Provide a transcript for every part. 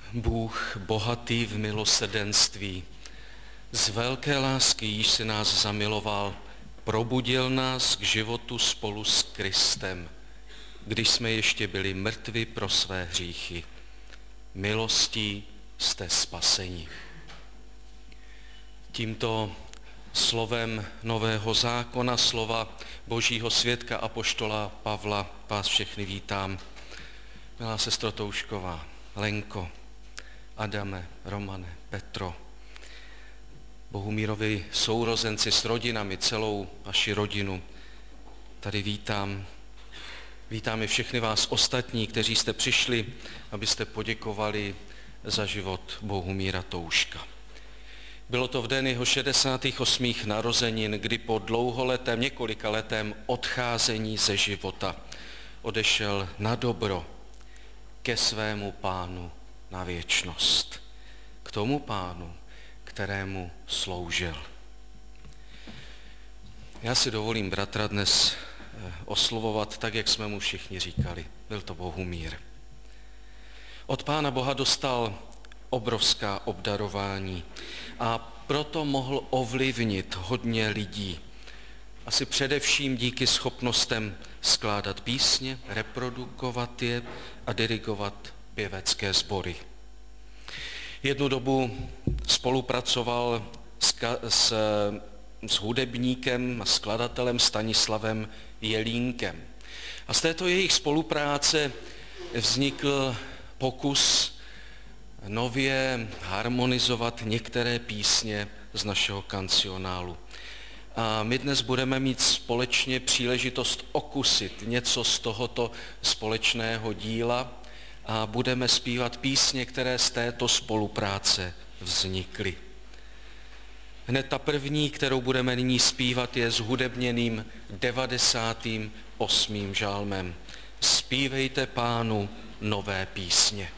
Bůh bohatý v milosrdenství, z velké lásky, již si nás zamiloval, probudil nás k životu spolu s Kristem, když jsme ještě byli mrtvi pro své hříchy. Milostí jste spaseni. Tímto slovem nového zákona, slova Božího svědka apoštola Pavla, vás všechny vítám. Milá sestro Toušková, Lenko, Adame, Romane, Petro, Bohumírovi sourozenci s rodinami, celou vaši rodinu, tady vítám. Vítám i všechny vás ostatní, kteří jste přišli, abyste poděkovali za život Bohumíra Touška. Bylo to v den jeho 68. narozenin, kdy po dlouholetém, několikaletém odcházení ze života odešel na dobro ke svému Pánu na věčnost. K tomu Pánu, kterému sloužil. Já si dovolím bratra dnes oslovovat tak, jak jsme mu všichni říkali. Byl to Bohumír. Od Pána Boha dostal obrovská obdarování a proto mohl ovlivnit hodně lidí. Asi především díky schopnostem skládat písně, reprodukovat je a dirigovat pěvecké sbory. Jednu dobu spolupracoval s hudebníkem a skladatelem Stanislavem Jelínkem. A z této jejich spolupráce vznikl pokus nově harmonizovat některé písně z našeho kancionálu. A my dnes budeme mít společně příležitost okusit něco z tohoto společného díla a budeme zpívat písně, které z této spolupráce vznikly. Hned ta první, kterou budeme nyní zpívat, je zhudebněným 98. žálmem. Zpívejte Pánu nové písně.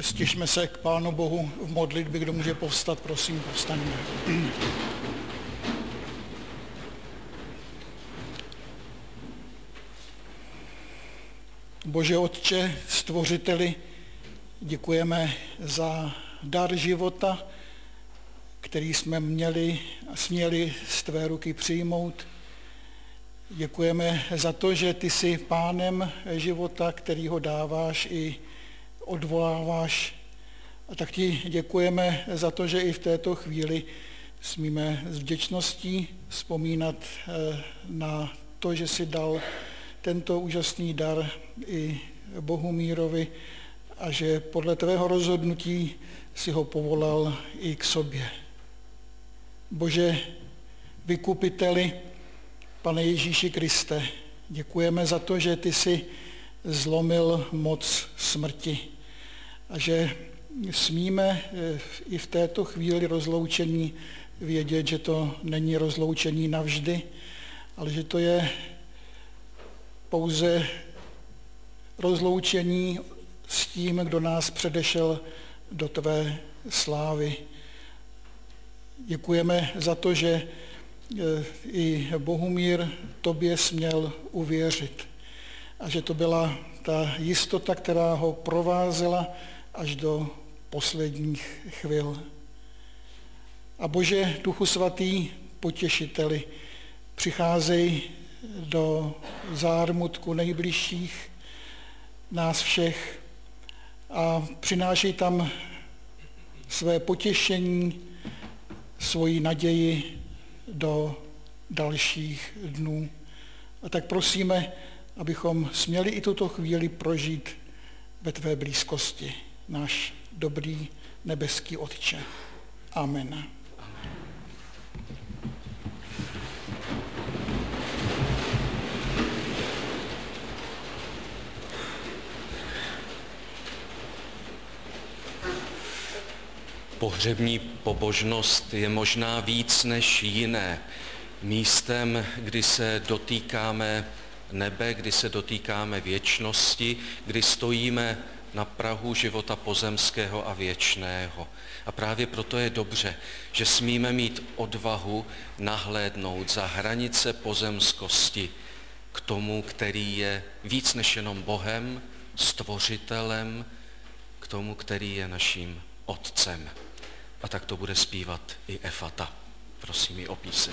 Stižme se k Pánu Bohu v modlitbě, kdo může povstat, prosím, povstaňme. Bože Otče, Stvořiteli, děkujeme za dar života, který jsme měli a směli z tvé ruky přijmout. Děkujeme za to, že ty jsi pánem života, který ho dáváš i odvoláváš. A tak ti děkujeme za to, že i v této chvíli smíme s vděčností vzpomínat na to, že jsi dal tento úžasný dar i Bohumírovi a že podle tvého rozhodnutí si ho povolal i k sobě. Bože, vykupiteli, Pane Ježíši Kriste, děkujeme za to, že ty jsi zlomil moc smrti a že smíme i v této chvíli rozloučení vědět, že to není rozloučení navždy, ale že to je pouze rozloučení s tím, kdo nás předešel do tvé slávy. Děkujeme za to, že i Bohumír tobě směl uvěřit a že to byla ta jistota, která ho provázela až do posledních chvil. A Bože, Duchu Svatý, potěšiteli, přicházej do zármutku nejbližších nás všech a přinášej tam své potěšení, svoji naději do dalších dnů. A tak prosíme, abychom směli i tuto chvíli prožít ve tvé blízkosti, náš dobrý nebeský Otče. Amen. Pohřební pobožnost je možná víc než jiné místem, kdy se dotýkáme nebe, kdy se dotýkáme věčnosti, kdy stojíme na prahu života pozemského a věčného. A právě proto je dobře, že smíme mít odvahu nahlédnout za hranice pozemskosti k tomu, který je víc než jenom Bohem, stvořitelem, k tomu, který je naším Otcem. A tak to bude zpívat i Efata. Prosím ji o píseň.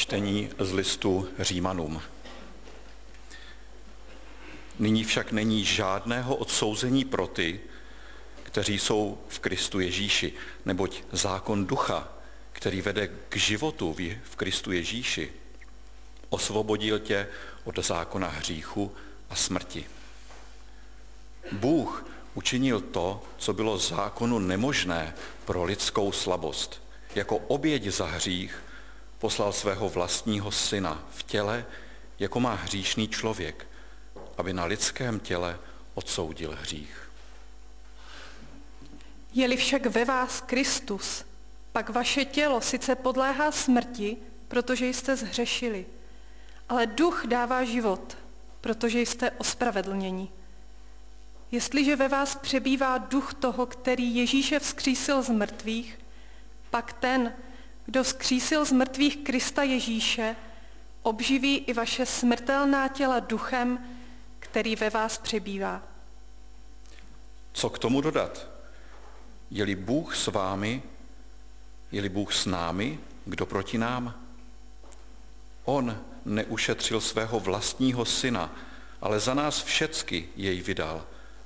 Čtení z listu Římanům. Nyní však není žádného odsouzení pro ty, kteří jsou v Kristu Ježíši, neboť zákon ducha, který vede k životu v Kristu Ježíši, osvobodil tě od zákona hříchu a smrti. Bůh učinil to, co bylo zákonu nemožné pro lidskou slabost. Jako oběť za hřích poslal svého vlastního syna v těle, jako má hříšný člověk, aby na lidském těle odsoudil hřích. Je-li však ve vás Kristus, pak vaše tělo sice podléhá smrti, protože jste zhřešili, ale duch dává život, protože jste ospravedlněni. Jestliže ve vás přebývá duch toho, který Ježíše vzkřísil z mrtvých, pak ten, kdo vzkřísil z mrtvých Krista Ježíše, obživí i vaše smrtelná těla duchem, který ve vás přebývá. Co k tomu dodat? Je-li Bůh s vámi, je-li Bůh s námi, kdo proti nám? On neušetřil svého vlastního syna, ale za nás všecky jej vydal,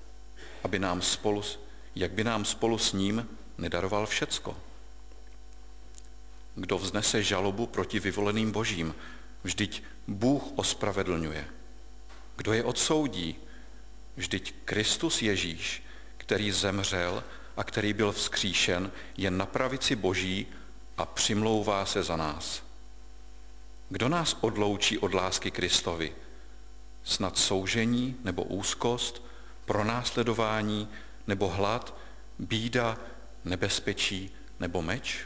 jak by nám spolu s ním nedaroval všecko. Kdo vznese žalobu proti vyvoleným božím, vždyť Bůh ospravedlňuje. Kdo je odsoudí? Vždyť Kristus Ježíš, který zemřel a který byl vzkříšen, je na pravici Boží a přimlouvá se za nás. Kdo nás odloučí od lásky Kristovi? Snad soužení nebo úzkost, pronásledování nebo hlad, bída, nebezpečí nebo meč?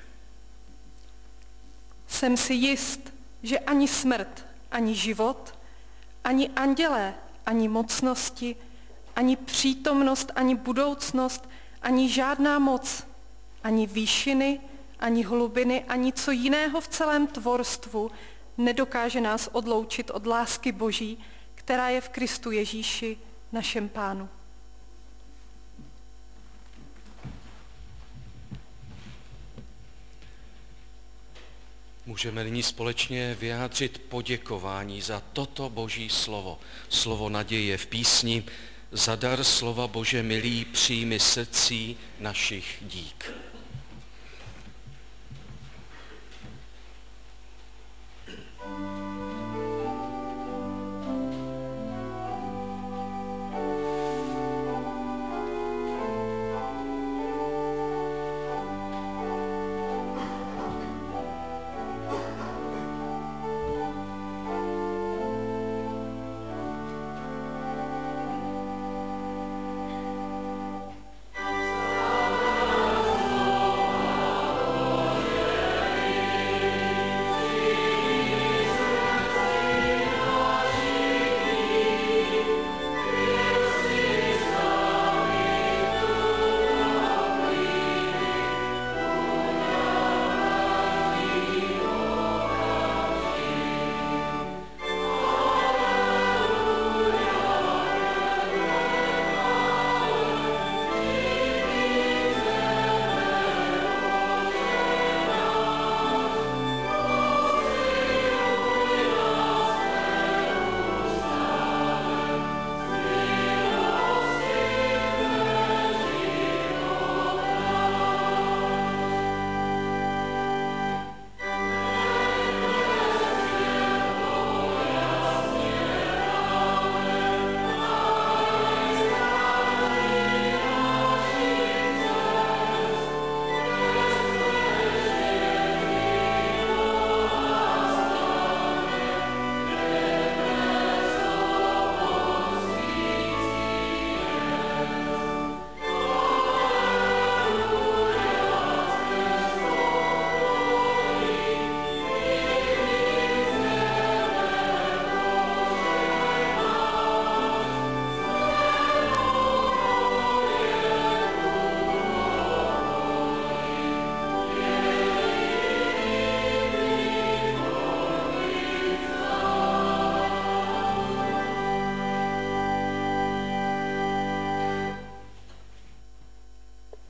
Jsem si jist, že ani smrt, ani život, ani andělé, ani mocnosti, ani přítomnost, ani budoucnost, ani žádná moc, ani výšiny, ani hlubiny, ani co jiného v celém tvorstvu nedokáže nás odloučit od lásky Boží, která je v Kristu Ježíši, našem Pánu. Můžeme nyní společně vyjádřit poděkování za toto Boží slovo, slovo naděje v písni Za dar slova Bože milý přijmi srdcí našich dík.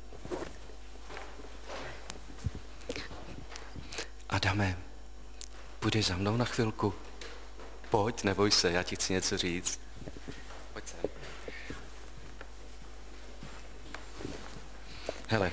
Adame, Půjdeš za mnou na chvilku? Pojď, neboj se, já ti chci něco říct. Pojď sem. Hele,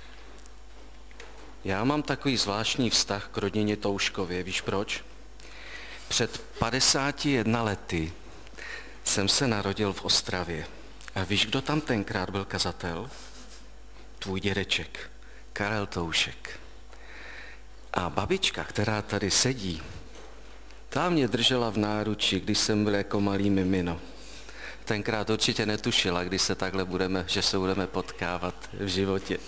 já mám takový zvláštní vztah k rodině Touškově, víš proč? Před 51 lety jsem se narodil v Ostravě. A víš, kdo tam tenkrát byl kazatel? Tvůj dědeček, Karel Toušek. A babička, která tady sedí, ta mě držela v náruči, když jsem byl jako malý mimino. Tenkrát určitě netušila, když se takhle že se budeme potkávat v životě.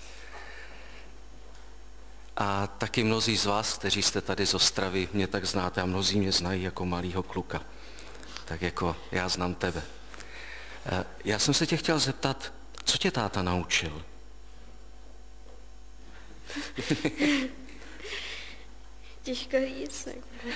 A taky mnozí z vás, kteří jste tady z Ostravy, mě tak znáte a mnozí mě znají jako malýho kluka. Tak jako já znám tebe. Já jsem se tě chtěl zeptat, co tě táta naučil? Těžko říct.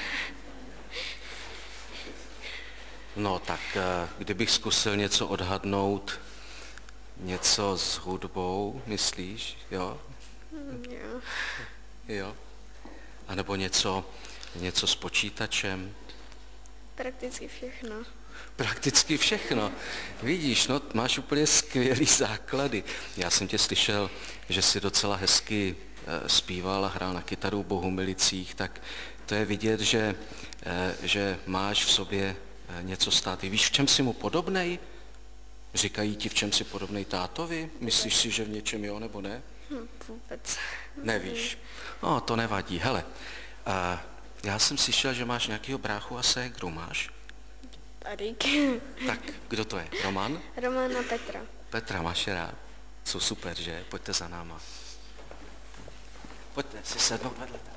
No tak, kdybych zkusil něco odhadnout, něco s hudbou, myslíš, jo? Jo. Jo? A nebo něco s počítačem? Prakticky všechno. Prakticky všechno. Vidíš, no, máš úplně skvělý základy. Já jsem tě slyšel, že jsi docela hezky zpíval a hrál na kytaru v Bohumilicích, tak to je vidět, že máš v sobě něco stát. Víš, v čem jsi mu podobnej? Říkají ti, v čem jsi podobnej tátovi? Myslíš si, že v něčem jo nebo ne? Vůbec. Nevíš. No, to nevadí. Hele, já jsem slyšel, že máš nějakýho bráchu a ségru, máš? Tadyk. Tak, kdo to je? Roman? Roman a Petra. Petra, máš je rád? Jsou super, že? Pojďte za náma. Pojďte si sednout vedle tebe.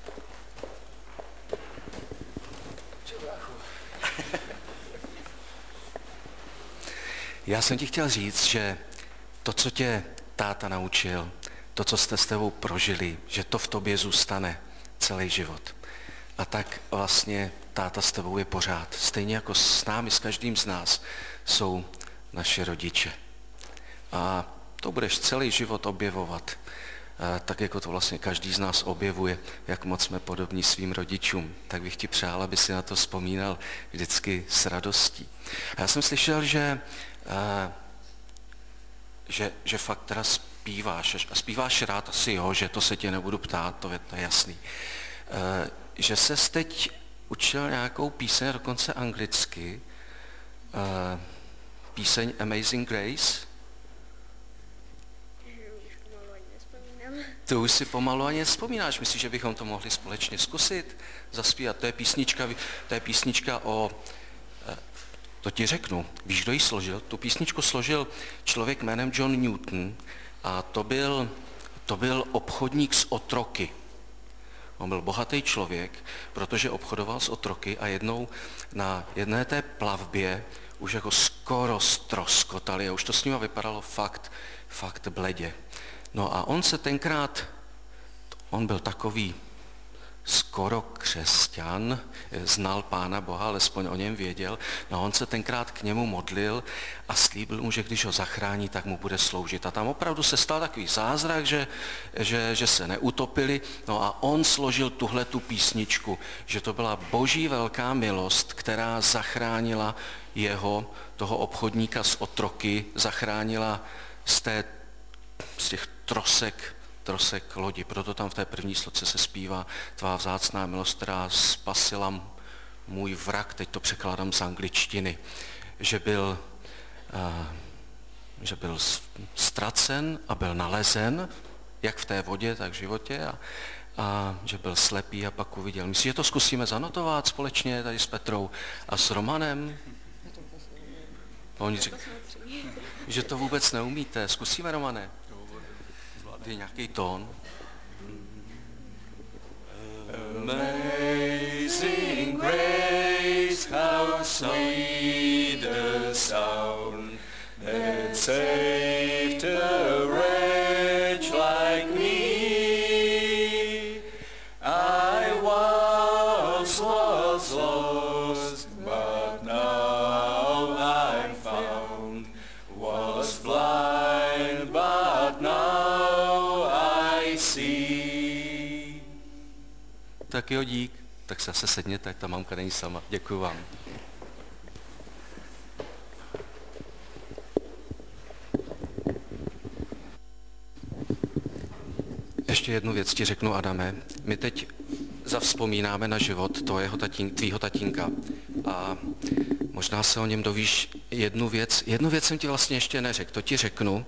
Já jsem ti chtěl říct, že to, co tě táta naučil, to, co jste s tebou prožili, že to v tobě zůstane celý život. A tak vlastně táta s tebou je pořád. Stejně jako s námi, s každým z nás, jsou naše rodiče. A to budeš celý život objevovat, tak jako to vlastně každý z nás objevuje, jak moc jsme podobní svým rodičům. Tak bych ti přál, aby si na to vzpomínal vždycky s radostí. A já jsem slyšel, že fakt teda zpíváš, a zpíváš rád asi jo, že to se tě nebudu ptát, to je jasný. Že ses teď učil nějakou píseň, dokonce anglicky, píseň Amazing Grace. To už si pomalu ani nevzpomínáš. Myslíš, že bychom to mohli společně zkusit, zaspívat? To je písnička o... To ti řeknu. Víš, kdo ji složil? Tu písničku složil člověk jménem John Newton a to byl obchodník s otroky. On byl bohatý člověk, protože obchodoval s otroky a jednou na jedné té plavbě už jako skoro ztroskotali a už to s nima vypadalo fakt bledě. No a on byl takový skoro křesťan, znal Pána Boha, alespoň o něm věděl, no on se tenkrát k němu modlil a slíbil mu, že když ho zachrání, tak mu bude sloužit. A tam opravdu se stal takový zázrak, že se neutopili, no a on složil tuhletu písničku, že to byla boží velká milost, která zachránila toho obchodníka s otroky, zachránila z těch trosek lodi. Proto tam v té první sloce se zpívá tvá vzácná milost, která spasila můj vrak, teď to překládám z angličtiny, že byl ztracen a byl nalezen, jak v té vodě, tak v životě, a že byl slepý a pak uviděl. Myslíš, že to zkusíme zanotovat společně tady s Petrou a s Romanem? Oni říkají, že to vůbec neumíte. Zkusíme, Romane? Je nějaký tón. Amazing grace, how sweet the sound that saved a wretch like me. I once was lost, but now I'm found. Was blind, but now I see. Tak jo, dík. Tak se zase sedněte, ta mamka není sama. Děkuji vám. Ještě jednu věc ti řeknu, Adame. My teď zavzpomínáme na život tvýho tatínka a možná se o něm dovíš jednu věc. Jednu věc jsem ti vlastně ještě neřekl, to ti řeknu.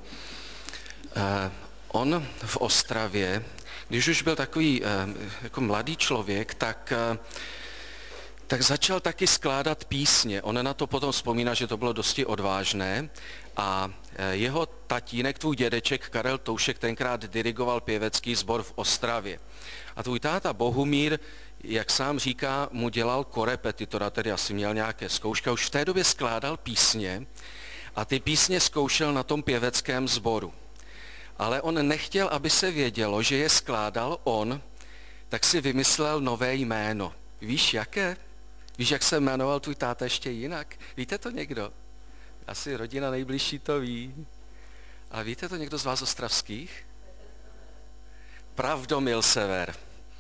On v Ostravě, když už byl takový jako mladý člověk, tak začal taky skládat písně. On na to potom vzpomíná, že to bylo dosti odvážné a jeho tatínek, tvůj dědeček Karel Toušek, tenkrát dirigoval pěvecký sbor v Ostravě. A tvůj táta Bohumír, jak sám říká, mu dělal korepetitora, tedy asi měl nějaké zkoušky. Už v té době skládal písně a ty písně zkoušel na tom pěveckém sboru. Ale on nechtěl, aby se vědělo, že je skládal on, tak si vymyslel nové jméno. Víš jaké? Víš, jak se jmenoval tvůj táta ještě jinak? Víte to někdo? Asi rodina nejbližší to ví. A víte to někdo z vás ostravských? Pravdomil Sever.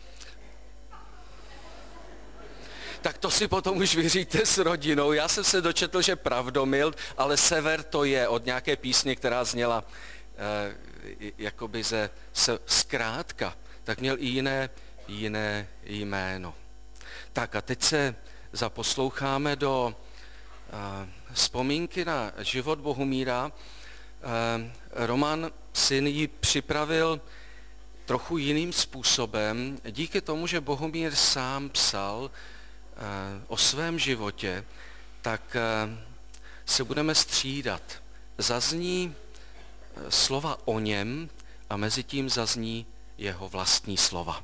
Tak to si potom už vyříte s rodinou. Já jsem se dočetl, že Pravdomil, ale Sever to je od nějaké písně, která zněla jakoby ze zkrátka. Tak měl i jiné jméno. Tak a teď se zaposloucháme do vzpomínky na život Bohumíra. Roman syn ji připravil trochu jiným způsobem. Díky tomu, že Bohumír sám psal o svém životě, tak se budeme střídat. Zazní slova o něm a mezi tím zazní jeho vlastní slova.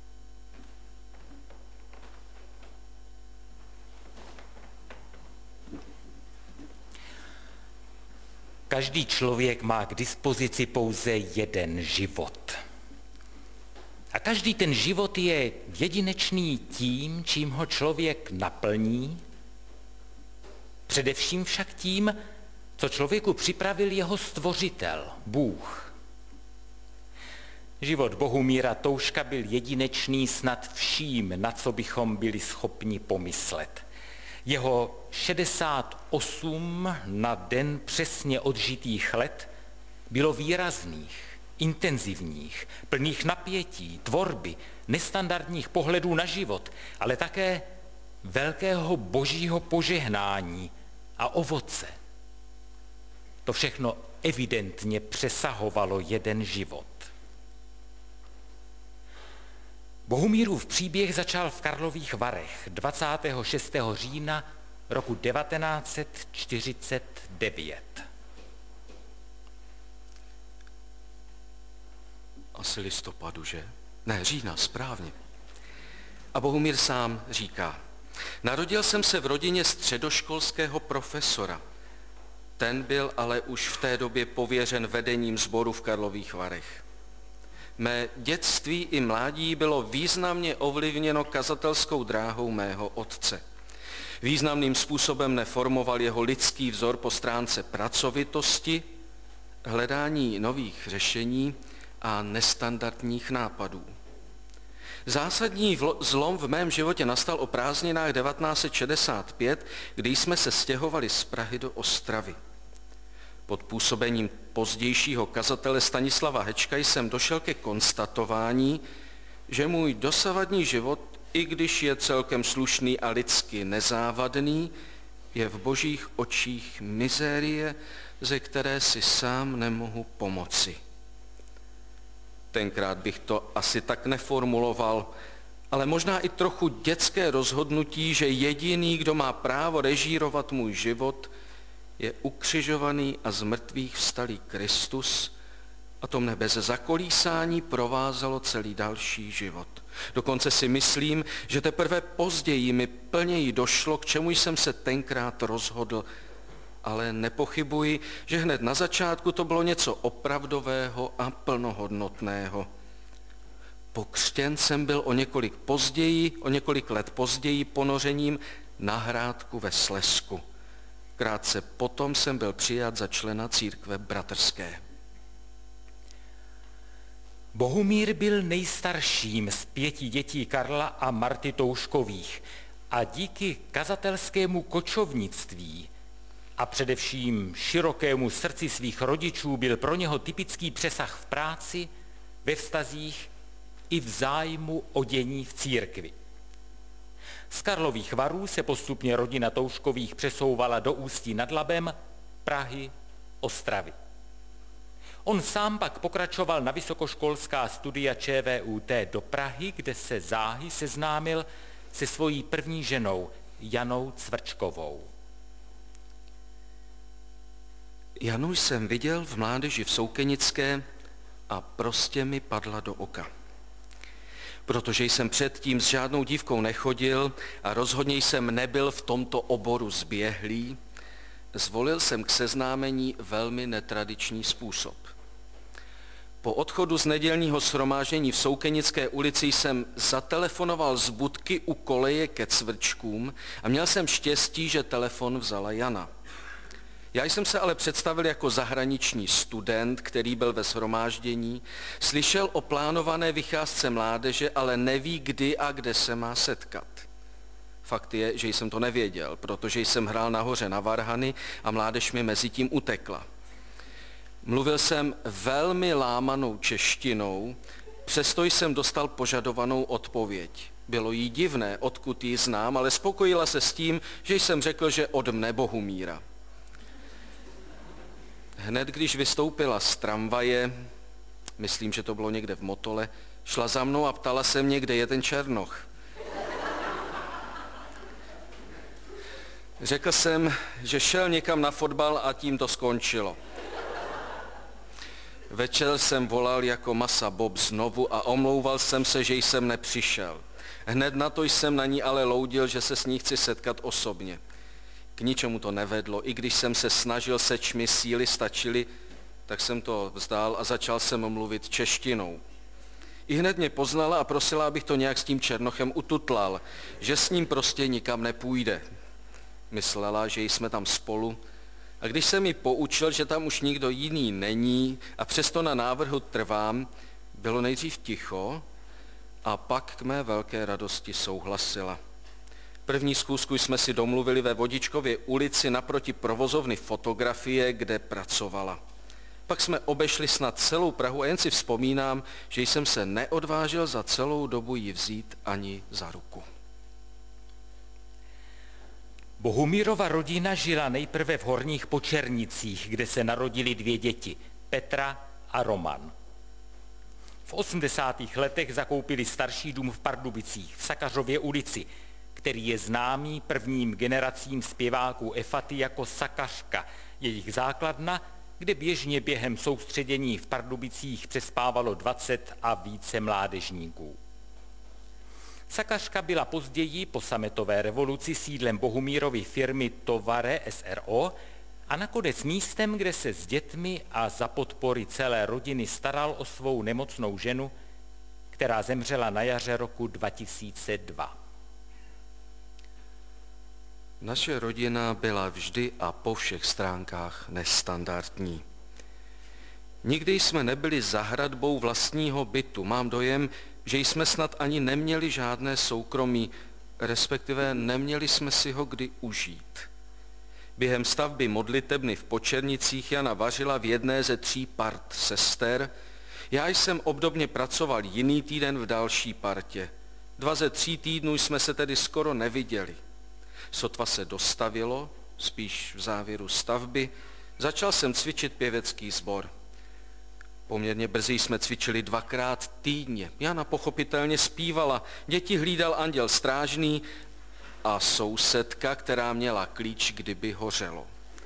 Každý člověk má k dispozici pouze jeden život. A každý ten život je jedinečný tím, čím ho člověk naplní, především však tím, co člověku připravil jeho stvořitel, Bůh. Život Bohumíra Touška byl jedinečný snad vším, na co bychom byli schopni pomyslet. Jeho 68 na den přesně odžitých let bylo výrazných, intenzivních, plných napětí, tvorby, nestandardních pohledů na život, ale také velkého božího požehnání a ovoce. To všechno evidentně přesahovalo jeden život. Bohumírův příběh začal v Karlových Varech 26. října roku 1949. Asi listopadu, že? Ne, října, správně. A Bohumír sám říká: Narodil jsem se v rodině středoškolského profesora. Ten byl ale už v té době pověřen vedením sboru v Karlových Varech. Mé dětství i mládí bylo významně ovlivněno kazatelskou dráhou mého otce. Významným způsobem neformoval jeho lidský vzor po stránce pracovitosti, hledání nových řešení a nestandardních nápadů. Zásadní zlom v mém životě nastal o prázdninách 1965, kdy jsme se stěhovali z Prahy do Ostravy. Pod působením pozdějšího kazatele Stanislava Hečka jsem došel ke konstatování, že můj dosavadní život, i když je celkem slušný a lidsky nezávadný, je v božích očích mizérie, ze které si sám nemohu pomoci. Tenkrát bych to asi tak neformuloval, ale možná i trochu dětské rozhodnutí, že jediný, kdo má právo režírovat můj život, je ukřižovaný a z mrtvých vstalý Kristus, a to mne bez zakolísání provázelo celý další život. Dokonce si myslím, že teprve později mi plněji došlo, k čemu jsem se tenkrát rozhodl, ale nepochybuji, že hned na začátku to bylo něco opravdového a plnohodnotného. Pokřtěn jsem byl o několik let později ponořením na Hrádku ve Slezsku. Krátce potom jsem byl přijat za člena církve bratrské. Bohumír byl nejstarším z 5 dětí Karla a Marty Touškových a díky kazatelskému kočovnictví a především širokému srdci svých rodičů byl pro něho typický přesah v práci, ve vztazích i v zájmu o dění v církvi. Z Karlových Varů se postupně rodina Touškových přesouvala do Ústí nad Labem, Prahy, Ostravy. On sám pak pokračoval na vysokoškolská studia ČVUT do Prahy, kde se záhy seznámil se svojí první ženou Janou Cvrčkovou. Janu jsem viděl v mládeži v Soukenické a prostě mi padla do oka. Protože jsem předtím s žádnou dívkou nechodil a rozhodně jsem nebyl v tomto oboru zběhlý, zvolil jsem k seznámení velmi netradiční způsob. Po odchodu z nedělního shromáždění v Soukenické ulici jsem zatelefonoval z budky u koleje ke Cvrčkům a měl jsem štěstí, že telefon vzala Jana. Já jsem se ale představil jako zahraniční student, který byl ve shromáždění, slyšel o plánované vycházce mládeže, ale neví, kdy a kde se má setkat. Fakt je, že jsem to nevěděl, protože jsem hrál nahoře na varhany a mládež mi mezi tím utekla. Mluvil jsem velmi lámanou češtinou, přesto jsem dostal požadovanou odpověď. Bylo jí divné, odkud ji znám, ale spokojila se s tím, že jsem řekl, že od mne Bohumíra. Hned když vystoupila z tramvaje, myslím, že to bylo někde v Motole, šla za mnou a ptala se mě, kde je ten Černoch. Řekl jsem, že šel někam na fotbal a tím to skončilo. Večer jsem volal jako Masa Bob znovu a omlouval jsem se, že jsem nepřišel. Hned na to jsem na ní ale loudil, že se s ní chci setkat osobně. K ničemu to nevedlo, i když jsem se snažil, seč mi síly stačily, tak jsem to vzdál a začal jsem mluvit češtinou. I hned mě poznala a prosila, abych to nějak s tím Černochem ututlal, že s ním prostě nikam nepůjde. Myslela, že jsme tam spolu, a když jsem ji poučil, že tam už nikdo jiný není a přesto na návrhu trvám, bylo nejdřív ticho a pak k mé velké radosti souhlasila. První schůzku jsme si domluvili ve Vodičkově ulici naproti provozovny fotografie, kde pracovala. Pak jsme obešli snad celou Prahu a jen si vzpomínám, že jsem se neodvážil za celou dobu ji vzít ani za ruku. Bohumírova rodina žila nejprve v Horních Počernicích, kde se narodily 2 děti, Petra a Roman. V 80. letech zakoupili starší dům v Pardubicích, v Sakařově ulici, který je známý prvním generacím zpěváků Efaty jako Sakařka, jejich základna, kde běžně během soustředění v Pardubicích přespávalo 20 a více mládežníků. Sakařka byla později po sametové revoluci sídlem Bohumírovy firmy Tovare s.r.o. a nakonec místem, kde se s dětmi a za podpory celé rodiny staral o svou nemocnou ženu, která zemřela na jaře roku 2002. Naše rodina byla vždy a po všech stránkách nestandardní. Nikdy jsme nebyli za hradbou vlastního bytu. Mám dojem, že jsme snad ani neměli žádné soukromí, respektive neměli jsme si ho kdy užít. Během stavby modlitebny v Počernicích Jana vařila v jedné ze 3 part sester. Já jsem obdobně pracoval jiný týden v další partě. 2 ze 3 týdnů jsme se tedy skoro neviděli. Sotva se dostavilo, spíš v závěru stavby, začal jsem cvičit pěvecký sbor. Poměrně brzy jsme cvičili 2krát týdně. Jana pochopitelně zpívala, děti hlídal anděl strážný a sousedka, která měla klíč, kdyby hořelo.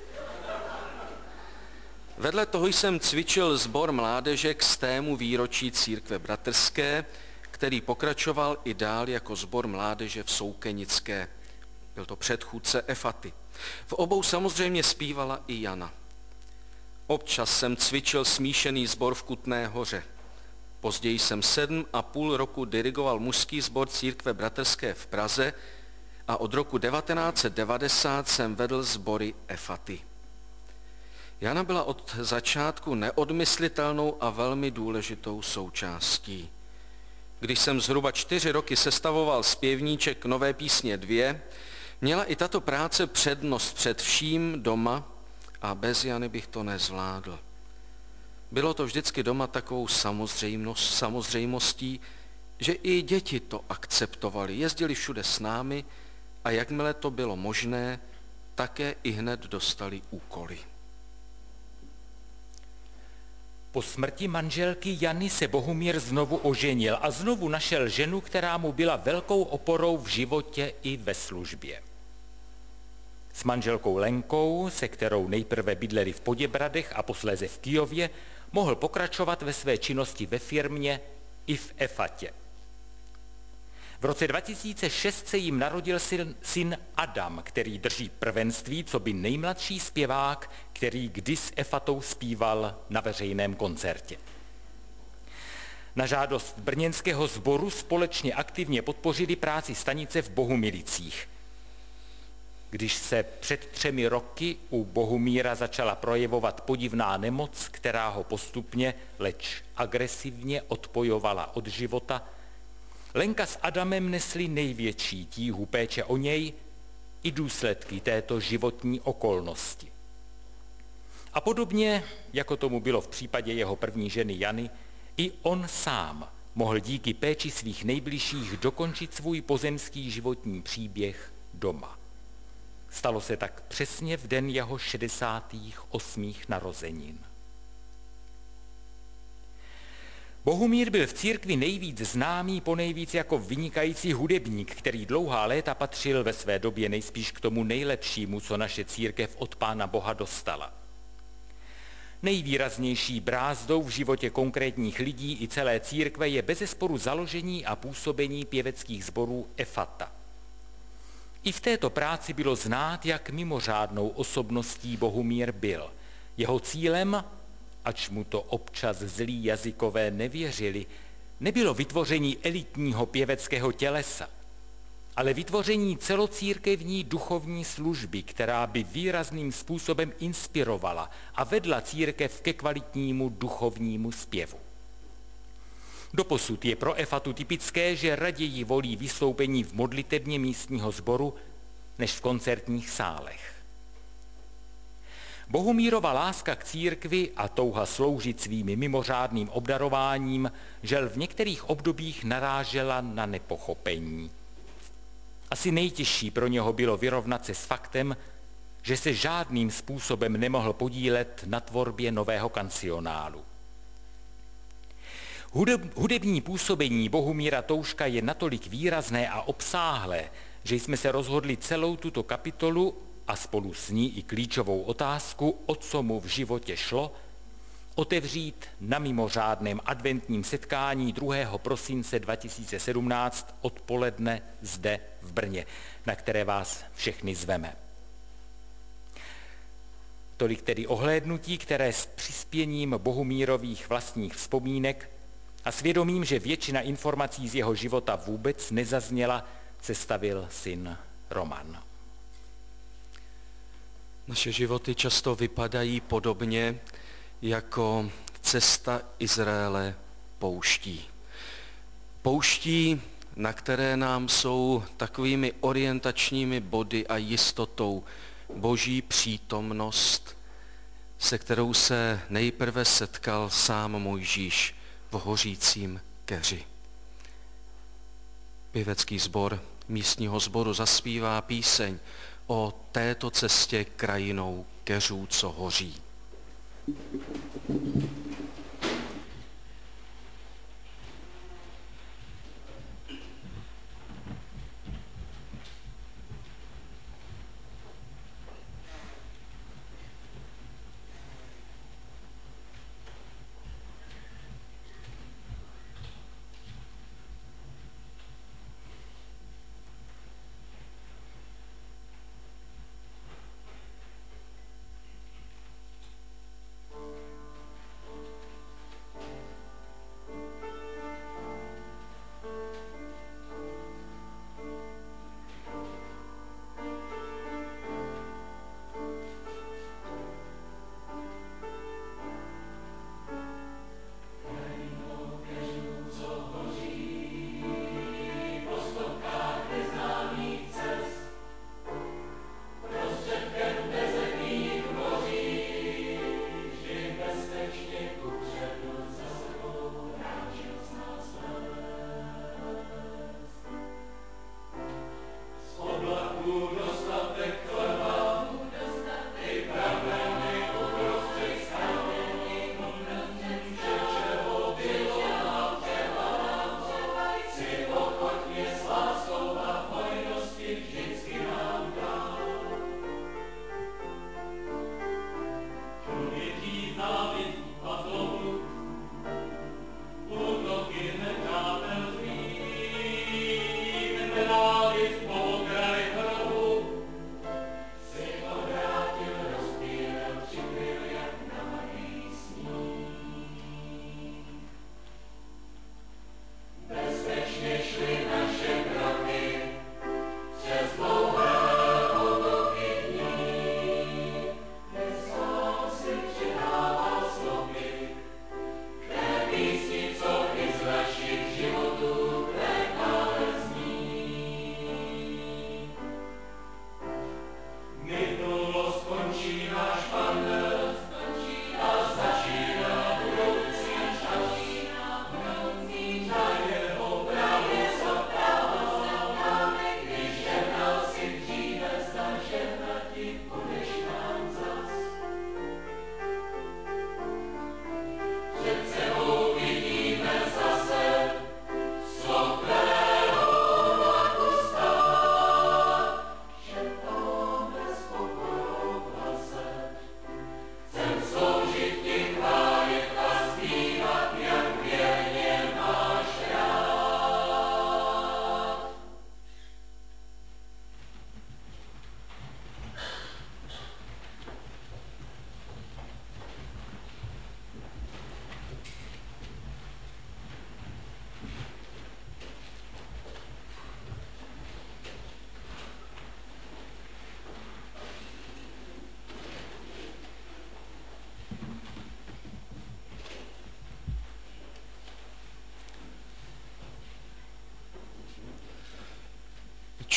Vedle toho jsem cvičil sbor mládeže k 100. výročí církve bratrské, který pokračoval i dál jako sbor mládeže v Soukenické. Byl to předchůdce Efaty. V obou samozřejmě zpívala i Jana. Občas jsem cvičil smíšený sbor v Kutné Hoře. Později jsem 7,5 roku dirigoval mužský sbor církve bratrské v Praze a od roku 1990 jsem vedl sbory Efaty. Jana byla od začátku neodmyslitelnou a velmi důležitou součástí. Když jsem zhruba 4 roky sestavoval zpěvníček Nové písně 2, měla i tato práce přednost před vším doma a bez Jany bych to nezvládl. Bylo to vždycky doma takovou samozřejmostí, že i děti to akceptovali, jezdili všude s námi a jakmile to bylo možné, také i hned dostali úkoly. Po smrti manželky Jany se Bohumír znovu oženil a znovu našel ženu, která mu byla velkou oporou v životě i ve službě. S manželkou Lenkou, se kterou nejprve bydleli v Poděbradech a posléze v Kyjově, mohl pokračovat ve své činnosti ve firmě i v Efatě. V roce 2006 se jim narodil syn Adam, který drží prvenství coby nejmladší zpěvák, který kdy s Efatou zpíval na veřejném koncertě. Na žádost brněnského sboru společně aktivně podpořili práci stanice v Bohumilicích. Když se před 3 roky u Bohumíra začala projevovat podivná nemoc, která ho postupně, leč agresivně odpojovala od života, Lenka s Adamem nesli největší tíhu péče o něj i důsledky této životní okolnosti. A podobně, jako tomu bylo v případě jeho první ženy Jany, i on sám mohl díky péči svých nejbližších dokončit svůj pozemský životní příběh doma. Stalo se tak přesně v den jeho 68. narozenin. Bohumír byl v církvi nejvíc známý ponejvíc jako vynikající hudebník, který dlouhá léta patřil ve své době nejspíš k tomu nejlepšímu, co naše církev od Pána Boha dostala. Nejvýraznější brázdou v životě konkrétních lidí i celé církve je bezesporu založení a působení pěveckých sborů Efata. I v této práci bylo znát, jak mimořádnou osobností Bohumír byl. Jeho cílem, ač mu to občas zlí jazykové nevěřili, nebylo vytvoření elitního pěveckého tělesa, ale vytvoření celocírkevní duchovní služby, která by výrazným způsobem inspirovala a vedla církev ke kvalitnímu duchovnímu zpěvu. Doposud je pro Efatu typické, že raději volí vystoupení v modlitebně místního sboru než v koncertních sálech. Bohumírova láska k církvi a touha sloužit svým mimořádným obdarováním žel v některých obdobích narážela na nepochopení. Asi nejtěžší pro něho bylo vyrovnat se s faktem, že se žádným způsobem nemohl podílet na tvorbě nového kancionálu. Hudební působení Bohumíra Touška je natolik výrazné a obsáhlé, že jsme se rozhodli celou tuto kapitolu a spolu s ní i klíčovou otázku, o co mu v životě šlo, otevřít na mimořádném adventním setkání 2. prosince 2017 odpoledne zde v Brně, na které vás všechny zveme. Tolik tedy ohlédnutí, které s přispěním Bohumírových vlastních vzpomínek a svědomím, že většina informací z jeho života vůbec nezazněla, sestavil syn Roman. Naše životy často vypadají podobně jako cesta Izraele pouští. Pouští, na které nám jsou takovými orientačními body a jistotou Boží přítomnost, se kterou se nejprve setkal sám Mojžíš v hořícím keři. Pěvecký sbor místního sboru zaspívá píseň o této cestě krajinou keřů, co hoří.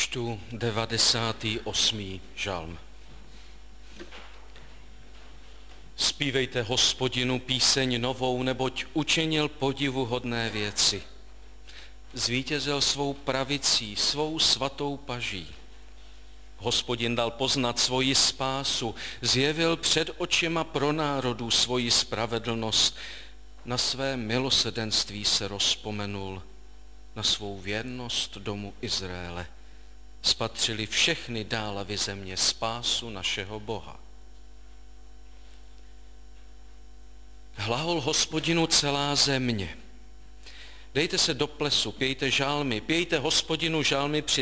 Čtu 98. žalm. Zpívejte Hospodinu píseň novou, neboť učinil podivuhodné věci. Zvítězil svou pravicí, svou svatou paží. Hospodin dal poznat svoji spásu, zjevil před očima pro národů svoji spravedlnost. Na své milosrdenství se rozpomenul, na svou věrnost domu Izraele. Spatřili všechny dálavy země spásu našeho Boha. Hlahol Hospodinu celá země. Dejte se do plesu, pějte žálmy, pějte Hospodinu žálmy při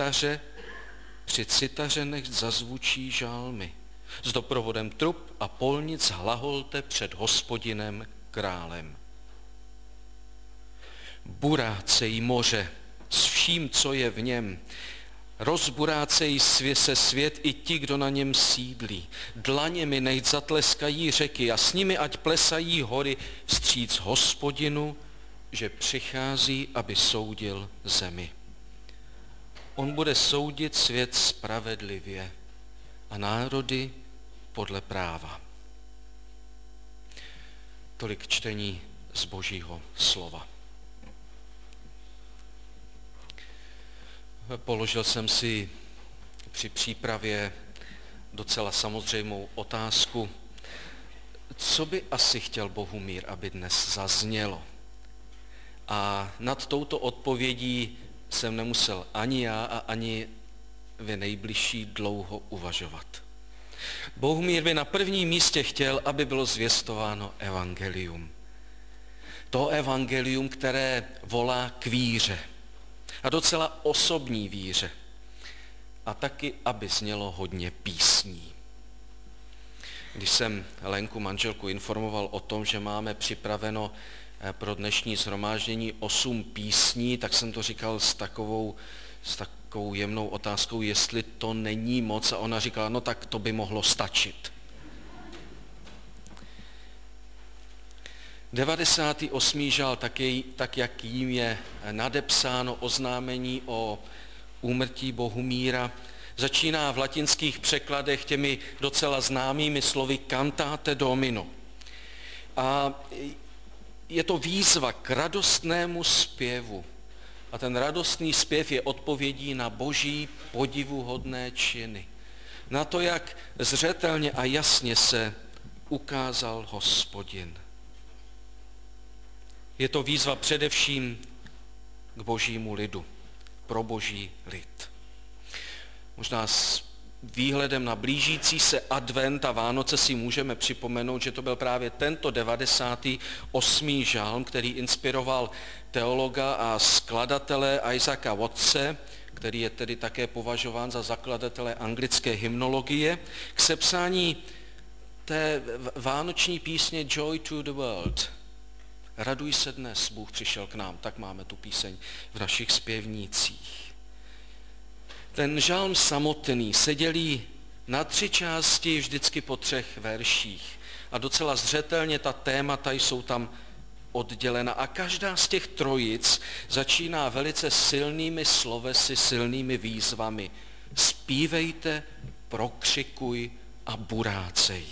citaře nechť zazvučí žálmy. S doprovodem trub a polnic hlaholte před Hospodinem králem. Burácej moře s vším, co je v něm. Rozburácej se svět i ti, kdo na něm sídlí. Dlaněmi nechť zatleskají řeky a s nimi ať plesají hory vstříc Hospodinu, že přichází, aby soudil zemi. On bude soudit svět spravedlivě a národy podle práva. Tolik čtení z Božího slova. Položil jsem si při přípravě docela samozřejmou otázku, co by asi chtěl Bohumír, aby dnes zaznělo. A nad touto odpovědí jsem nemusel ani já a ani vy nejbližší dlouho uvažovat. Bohumír by na prvním místě chtěl, aby bylo zvěstováno evangelium. To evangelium, které volá k víře. A docela osobní víře. A taky, aby znělo hodně písní. Když jsem Lenku, manželku, informoval o tom, že máme připraveno pro dnešní shromáždění 8 písní, tak jsem to říkal s takovou jemnou otázkou, jestli to není moc. A ona říkala, no tak to by mohlo stačit. 98. žál, tak jak jím je nadepsáno oznámení o úmrtí Bohumíra, začíná v latinských překladech těmi docela známými slovy Cantate Domino. A je to výzva k radostnému zpěvu. A ten radostný zpěv je odpovědí na Boží podivuhodné činy. Na to, jak zřetelně a jasně se ukázal Hospodin. Je to výzva především k Božímu lidu, pro Boží lid. Možná s výhledem na blížící se advent a Vánoce si můžeme připomenout, že to byl právě tento 98. žálm, který inspiroval teologa a skladatele Isaaca Wattse, který je tedy také považován za zakladatele anglické hymnologie, k sepsání té vánoční písně Joy to the World. Raduj se dnes, Bůh přišel k nám, tak máme tu píseň v našich zpěvnících. Ten žálm samotný se dělí na 3 části, vždycky po 3 verších. A docela zřetelně ta témata jsou tam oddělena. A každá z těch trojic začíná velice silnými slovesy, silnými výzvami. Zpívejte, prokřikuj a burácej.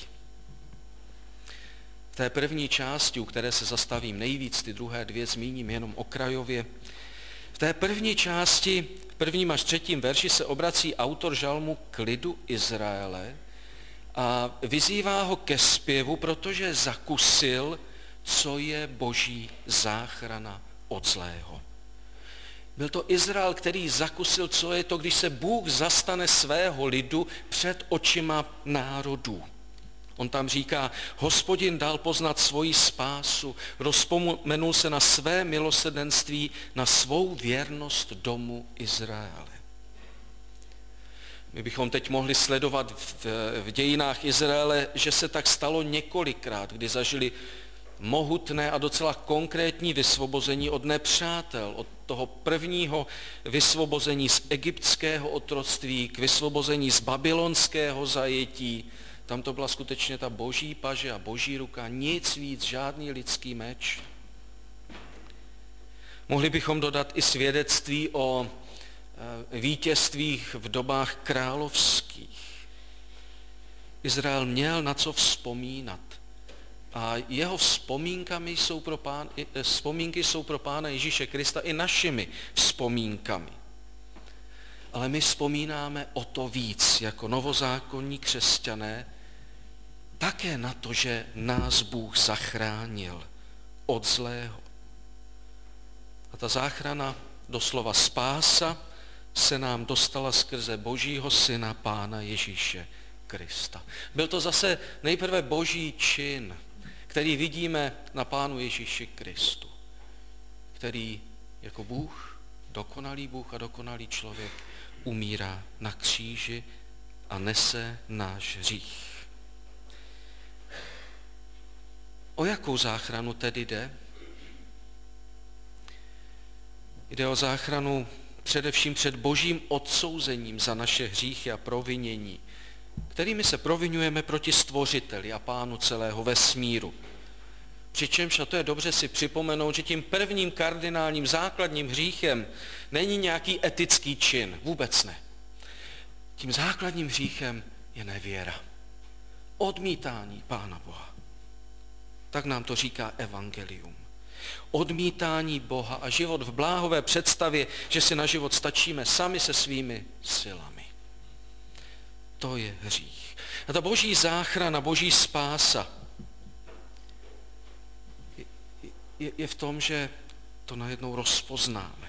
V té první části, u které se zastavím nejvíc, ty druhé 2 zmíním jenom okrajově. V té první části, v 1. až 3. verši se obrací autor žalmu k lidu Izraele a vyzývá ho ke zpěvu, protože zakusil, co je Boží záchrana od zlého. Byl to Izrael, který zakusil, co je to, když se Bůh zastane svého lidu před očima národů. On tam říká, Hospodin dal poznat svoji spásu, rozpomenul se na své milosrdenství, na svou věrnost domu Izraele. My bychom teď mohli sledovat v dějinách Izraele, že se tak stalo několikrát, kdy zažili mohutné a docela konkrétní vysvobození od nepřátel, od toho prvního vysvobození z egyptského otroctví k vysvobození z babylonského zajetí. Tam to byla skutečně ta Boží paže a Boží ruka, nic víc, žádný lidský meč. Mohli bychom dodat i svědectví o vítězstvích v dobách královských. Izrael měl na co vzpomínat. A jeho vzpomínky jsou pro Pána Ježíše Krista i našimi vzpomínkami. Ale my vzpomínáme o to víc jako novozákonní křesťané také na to, že nás Bůh zachránil od zlého. A ta záchrana, doslova spása, se nám dostala skrze Božího Syna Pána Ježíše Krista. Byl to zase nejprve Boží čin, který vidíme na Pánu Ježíši Kristu, který jako Bůh a dokonalý člověk umírá na kříži a nese náš hřích. O jakou záchranu tedy jde? Jde o záchranu především před Božím odsouzením za naše hříchy a provinění, kterými se provinujeme proti Stvořiteli a Pánu celého vesmíru. Přičemž, a to je dobře si připomenout, že tím prvním kardinálním základním hříchem není nějaký etický čin, vůbec ne. Tím základním hříchem je nevěra, odmítání Pána Boha. Tak nám to říká evangelium. Odmítání Boha a život v bláhové představě, že si na život stačíme sami se svými silami. To je hřích. A ta Boží záchrana, Boží spása je v tom, že to najednou rozpoznáme.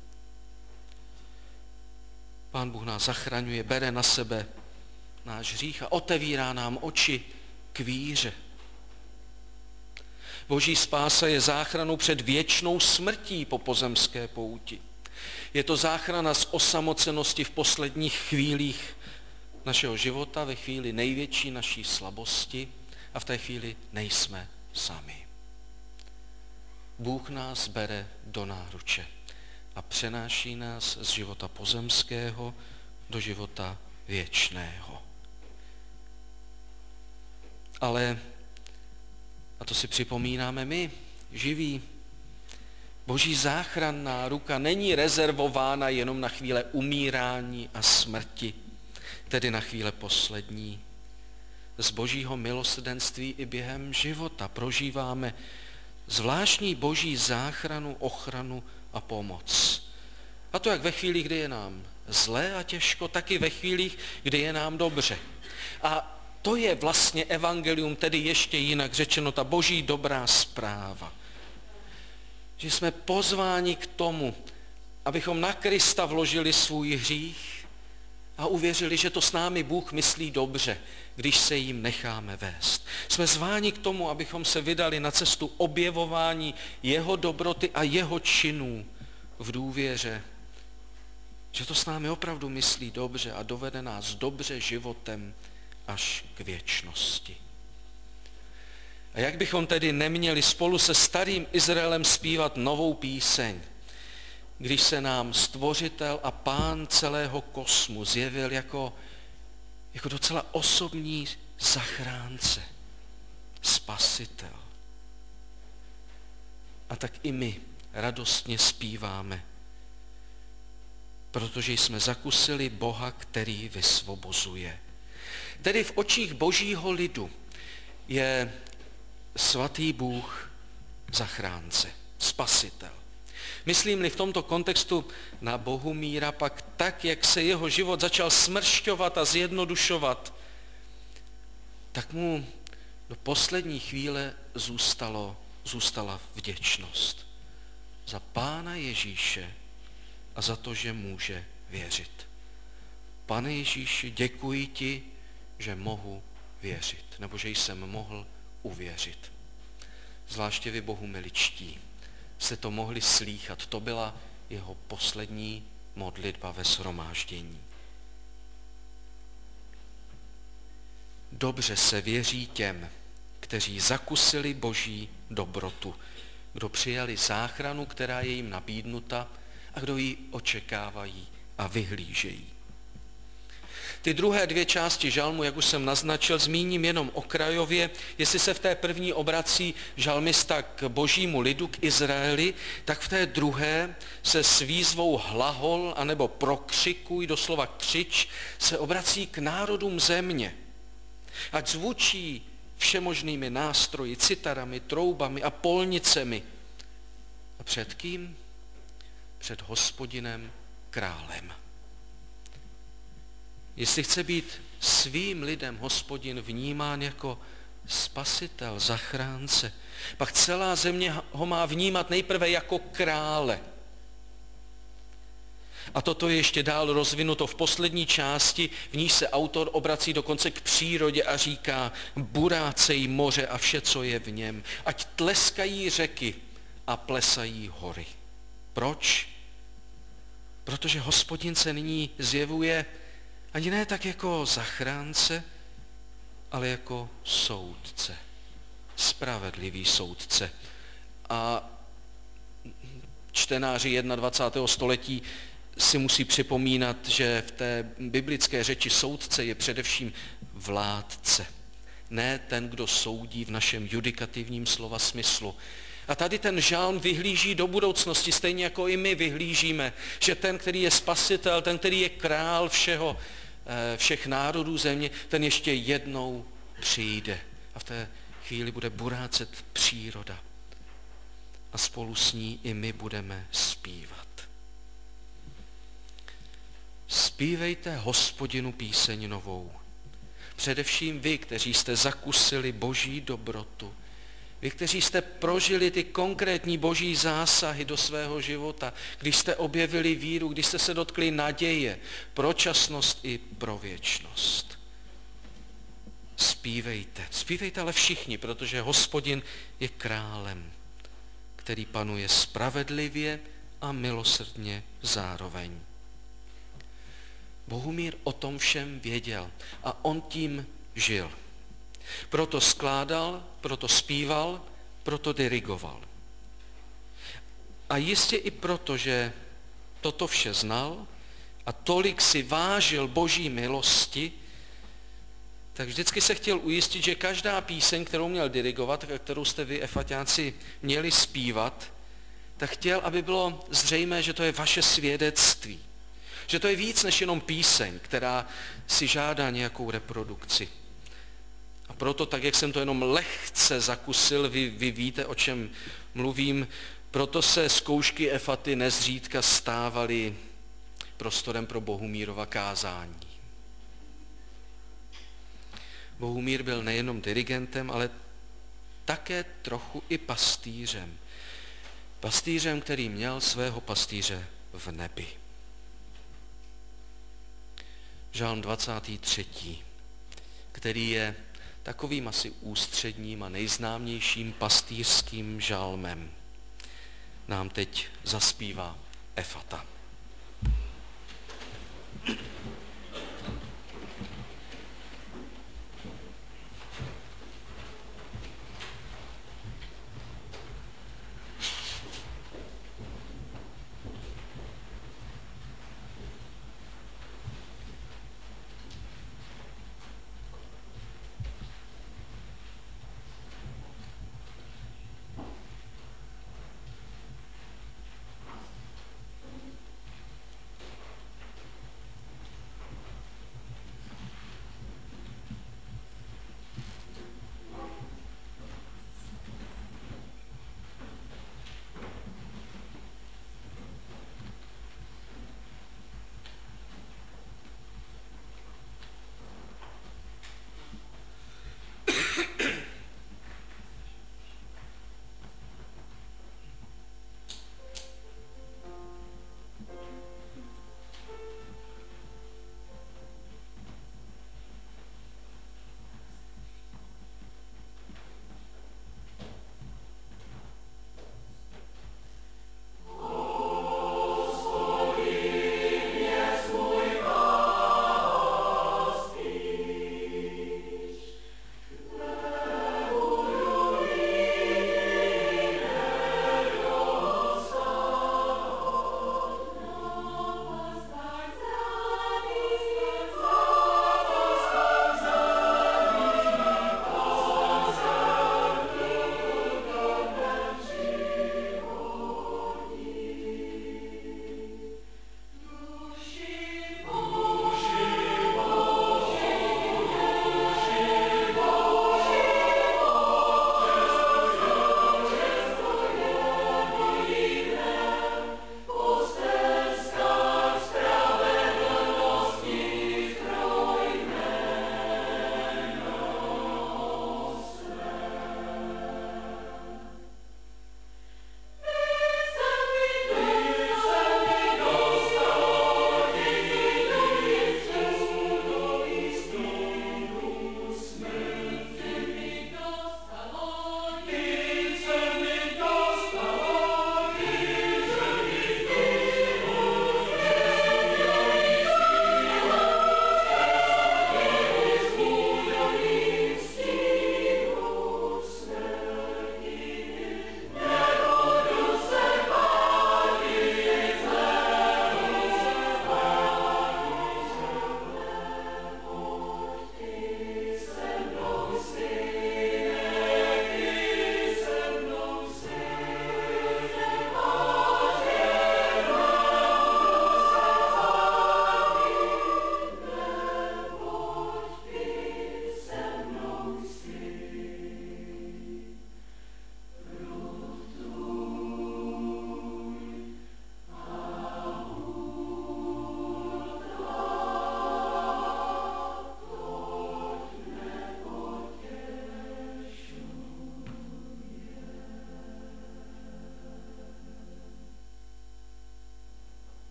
Pán Bůh nás zachraňuje, bere na sebe náš hřích a otevírá nám oči k víře. Boží spása je záchranou před věčnou smrtí po pozemské pouti. Je to záchrana z osamocenosti v posledních chvílích našeho života, ve chvíli největší naší slabosti a v té chvíli nejsme sami. Bůh nás bere do náruče a přenáší nás z života pozemského do života věčného. Ale, a to si připomínáme my, živí, Boží záchranná ruka není rezervována jenom na chvíle umírání a smrti, tedy na chvíle poslední. Z Božího milosrdenství i během života prožíváme zvláštní Boží záchranu, ochranu a pomoc. A to jak ve chvíli, kdy je nám zlé a těžko, tak i ve chvílích, kdy je nám dobře. A to je vlastně evangelium, tedy ještě jinak řečeno, ta Boží dobrá zpráva. Že jsme pozváni k tomu, abychom na Krista vložili svůj hřích a uvěřili, že to s námi Bůh myslí dobře, když se jim necháme vést. Jsme zváni k tomu, abychom se vydali na cestu objevování jeho dobroty a jeho činů v důvěře, že to s námi opravdu myslí dobře a dovede nás dobře životem až k věčnosti. A jak bychom tedy neměli spolu se starým Izraelem zpívat novou píseň, když se nám Stvořitel a Pán celého kosmu zjevil jako docela osobní zachránce, spasitel. A tak i my radostně zpíváme, protože jsme zakusili Boha, který vysvobozuje. Tedy v očích Božího lidu je svatý Bůh zachránce, spasitel. Myslím-li v tomto kontextu na Bohumíra, pak tak, jak se jeho život začal smršťovat a zjednodušovat, tak mu do poslední chvíle zůstala vděčnost za Pána Ježíše a za to, že může věřit. Pane Ježíši, děkuji ti, že mohu věřit, nebo že jsem mohl uvěřit. Zvláště vy, bohumiličtí, jste to mohli slýchat. To byla jeho poslední modlitba ve shromáždění. Dobře se věří těm, kteří zakusili Boží dobrotu, kdo přijali záchranu, která je jim nabídnuta a kdo ji očekávají a vyhlížejí. Ty druhé dvě části žalmu, jak už jsem naznačil, zmíním jenom okrajově. Jestli se v té první obrací žalmista k božímu lidu, k Izraeli, tak v té druhé se s výzvou hlahol anebo prokřikuj, doslova křič, se obrací k národům země. Ať zvučí všemožnými nástroji, citarami, troubami a polnicemi. A před kým? Před Hospodinem králem. Jestli chce být svým lidem Hospodin vnímán jako spasitel, zachránce, pak celá země ho má vnímat nejprve jako krále. A toto je ještě dál rozvinuto v poslední části, v níž se autor obrací dokonce k přírodě a říká: burácej moře a vše, co je v něm, ať tleskají řeky a plesají hory. Proč? Protože Hospodin se nyní zjevuje ani ne tak jako zachránce, ale jako soudce. Spravedlivý soudce. A čtenáři 21. století si musí připomínat, že v té biblické řeči soudce je především vládce. Ne ten, kdo soudí v našem judikativním slova smyslu. A tady ten žalm vyhlíží do budoucnosti, stejně jako i my vyhlížíme, že ten, který je spasitel, ten, který je král všech národů země, ten ještě jednou přijde. A v té chvíli bude burácet příroda. A spolu s ní i my budeme zpívat. Zpívejte Hospodinu píseň novou. Především vy, kteří jste zakusili boží dobrotu. Vy, kteří jste prožili ty konkrétní boží zásahy do svého života, když jste objevili víru, když jste se dotkli naděje, pro časnost i pro věčnost. Zpívejte. Zpívejte ale všichni, protože Hospodin je králem, který panuje spravedlivě a milosrdně zároveň. Bohumír o tom všem věděl a on tím žil. Proto skládal, proto zpíval, proto dirigoval. A jistě i proto, že toto vše znal a tolik si vážil boží milosti, tak vždycky se chtěl ujistit, že každá píseň, kterou měl dirigovat, kterou jste vy, Efaťáci, měli zpívat, tak chtěl, aby bylo zřejmé, že to je vaše svědectví. Že to je víc než jenom píseň, která si žádá nějakou reprodukci. A proto, tak jak jsem to jenom lehce zakusil, vy víte, o čem mluvím, proto se zkoušky Efaty nezřídka stávaly prostorem pro Bohumírova kázání. Bohumír byl nejenom dirigentem, ale také trochu i pastýřem. Pastýřem, který měl svého pastýře v nebi. Žalm 23., který je takovým asi ústředním a nejznámějším pastýřským žalmem, nám teď zaspívá Efata.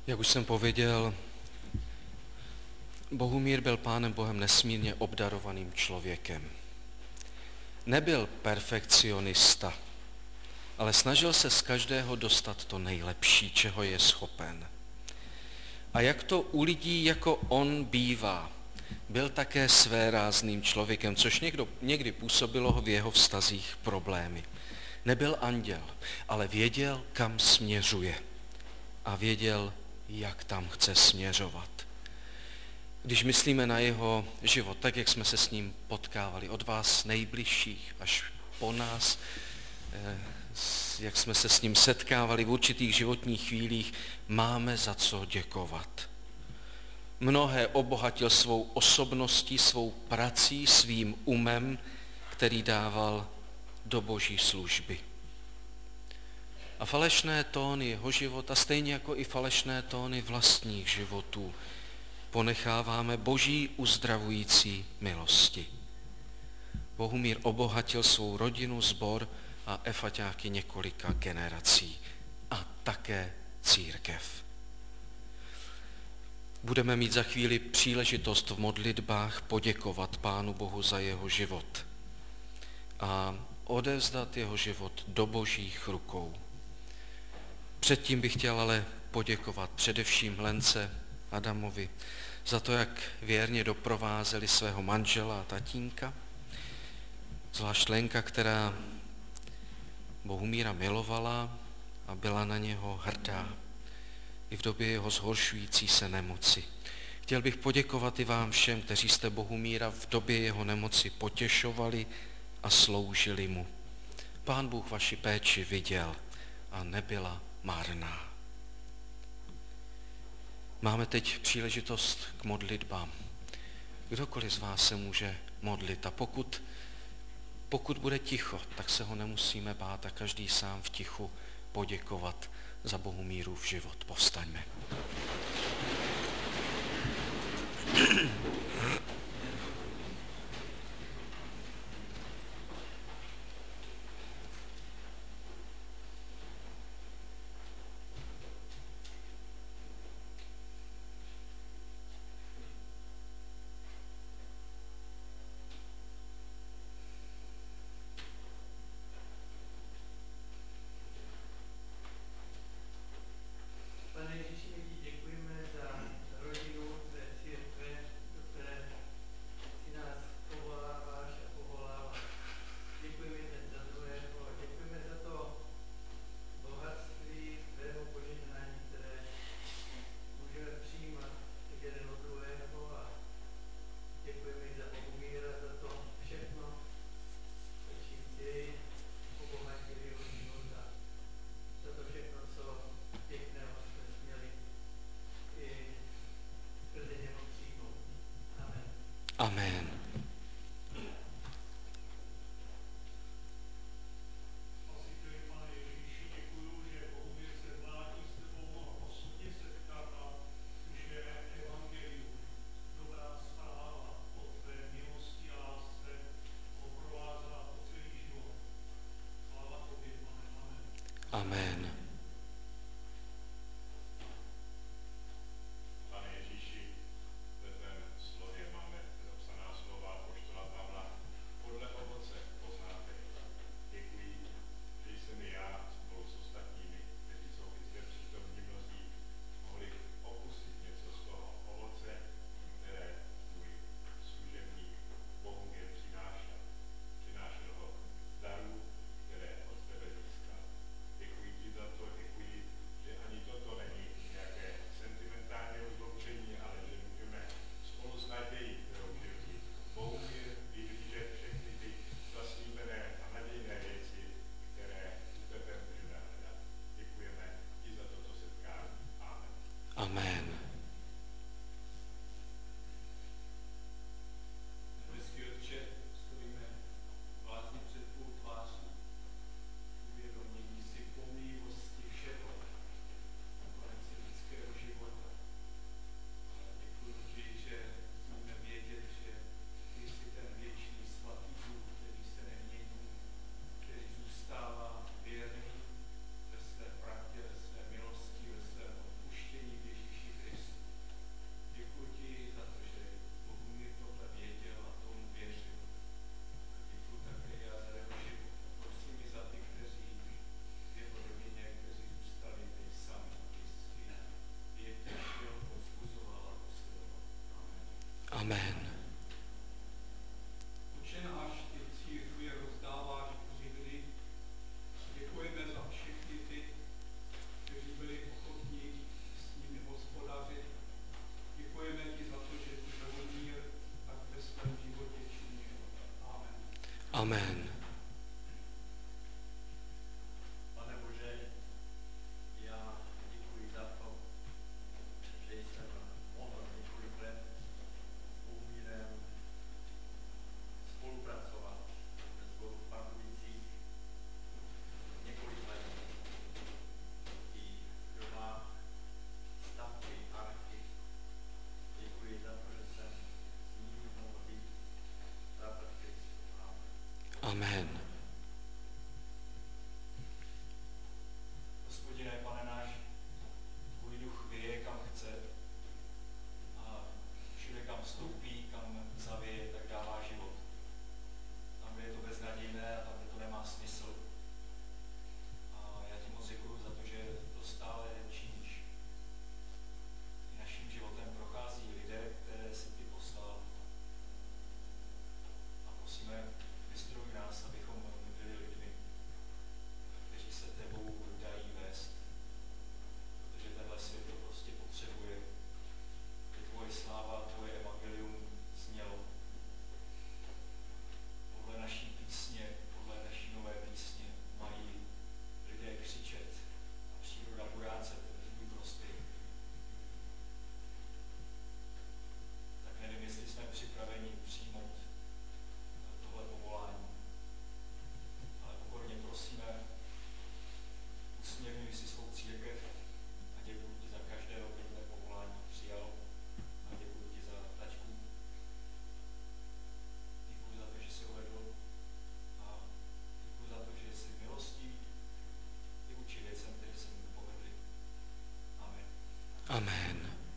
Jak už jsem pověděl, Bohumír byl Pánem Bohem nesmírně obdarovaným člověkem. Nebyl perfekcionista, ale snažil se z každého dostat to nejlepší, čeho je schopen. A jak to u lidí jako on bývá, byl také svérázným člověkem, což někdy působilo v jeho vztazích problémy. Nebyl anděl, ale věděl, kam směřuje a věděl, jak tam chce směřovat. Když myslíme na jeho život, tak jak jsme se s ním potkávali, od vás nejbližších až po nás, jak jsme se s ním setkávali v určitých životních chvílích, máme za co děkovat. Mnohé obohatil svou osobností, svou prací, svým umem, který dával do boží služby. A falešné tóny jeho života, stejně jako i falešné tóny vlastních životů, ponecháváme boží uzdravující milosti. Bohumír obohatil svou rodinu, sbor a efaťáky několika generací a také církev. Budeme mít za chvíli příležitost v modlitbách poděkovat Pánu Bohu za jeho život a odevzdat jeho život do božích rukou. Předtím bych chtěl ale poděkovat především Lence Adamovi za to, jak věrně doprovázeli svého manžela a tatínka, zvlášť Lenka, která Bohumíra milovala a byla na něho hrdá i v době jeho zhoršující se nemoci. Chtěl bych poděkovat i vám všem, kteří jste Bohumíra v době jeho nemoci potěšovali a sloužili mu. Pán Bůh vaši péči viděl a nebyla marná. Máme teď příležitost k modlitbám. Kdokoliv z vás se může modlit a pokud bude ticho, tak se ho nemusíme bát a každý sám v tichu poděkovat za Bohumírův život. Povstaňme. Pane Ježíši, my ti děkujeme. Amen. Otče náš, ty církvi rozdáváš živly. Děkujeme za všechny ty, kteří byli ochotní s nimi hospodařit. Děkujeme ti za to, že ty Bohumír tak ve svém životě činil. Amen. Amen. Pane Bože, já děkuji za to, že jsem mohl několik let s Bohumírem spolupracovat ve Sboru v Pardubicích několik let. I doma stavby, archy. Děkuji za to, že jsem s ním mohl být západ Kristu. Amen. Hospodine, Pane náš, tvůj duch věje, kam chce a všude, kam vstoupí, kam zavěje, tak dává život. Tam, kde je to beznadějné a tam, kde to nemá smysl. A já ti moc děkuju za to, že to stále činíš. I naším životem prochází lidé, které jsi ty poslal. A prosíme, vystroj nás, abychom byli lidmi, kteří se tebou dají vést. Protože tenhle svět to prostě potřebuje. Je tvoje sláva, tvoje evangelium znělo. Podle naší písně, podle naší nové písně mají lidé křičet a příroda burácet v tvůj prospěch. Tak nevím, jestli jsme připraveni přijmout tohle povolání. Ale pokorně prosíme, usměrňuj si svou církev a děkuji ti za každého, kdo tvé povolání přijal. A děkuji ti za tačku. Děkuji za to, že jsi ho vedl. A děkuji za to, že jsi milostí i vůči věcem, které se mi povedly. Amen. Amen.